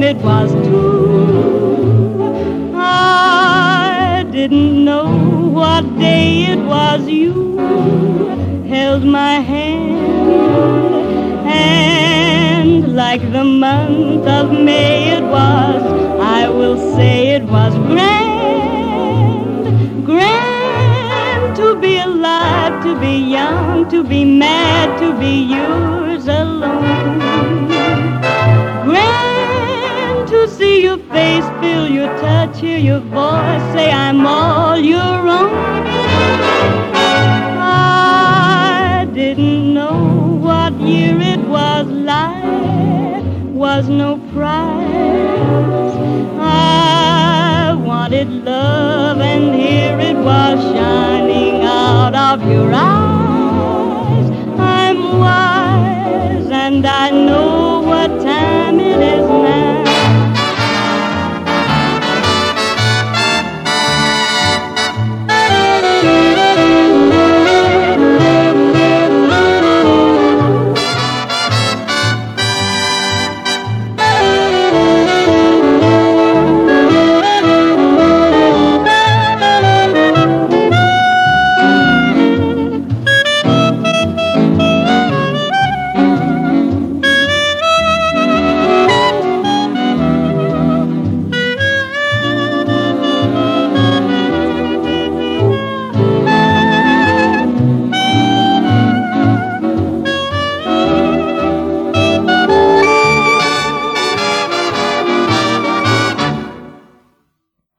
it was true. I didn't know what day it was you held my hand, and like the month of May it was, I will say it was grand, grand to be alive, to be young, to be mad, to be yours alone. Grand to see your face, feel your touch, hear your voice, say I'm all your own. I didn't know what year it was, life was no prize. I wanted love, and here it was shining out of your eyes. I'm wise, and I know what time it is now.